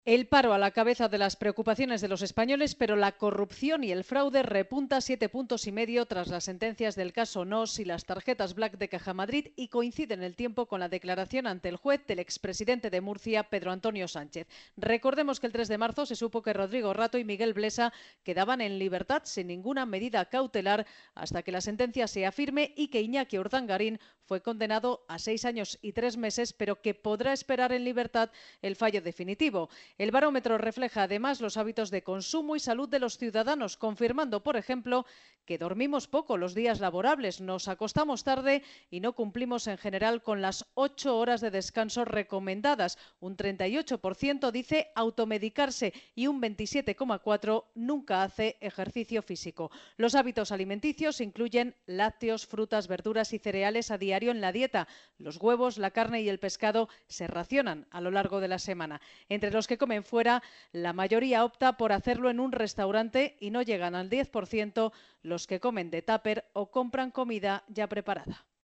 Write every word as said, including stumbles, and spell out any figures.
El paro a la cabeza de las preocupaciones de los españoles, pero la corrupción y el fraude repunta siete puntos y medio tras las sentencias del caso Nos y las tarjetas Black de Caja Madrid, y coincide en el tiempo con la declaración ante el juez del expresidente de Murcia, Pedro Antonio Sánchez. Recordemos que el tres de marzo se supo que Rodrigo Rato y Miguel Blesa quedaban en libertad sin ninguna medida cautelar hasta que la sentencia sea firme, y que Iñaki Urdangarín fue condenado a seis años y tres meses, pero que podrá esperar en libertad el fallo definitivo. El barómetro refleja además los hábitos de consumo y salud de los ciudadanos, confirmando, por ejemplo, que dormimos poco los días laborables, nos acostamos tarde y no cumplimos en general con las ocho horas de descanso recomendadas. Un treinta y ocho por ciento dice automedicarse y un veintisiete coma cuatro por ciento nunca hace ejercicio físico. Los hábitos alimenticios incluyen lácteos, frutas, verduras y cereales a diario en la dieta. Los huevos, la carne y el pescado se racionan a lo largo de la semana. Entre los que comen fuera, la mayoría opta por hacerlo en un restaurante y no llegan al diez por ciento los que comen de tupper o compran comida ya preparada.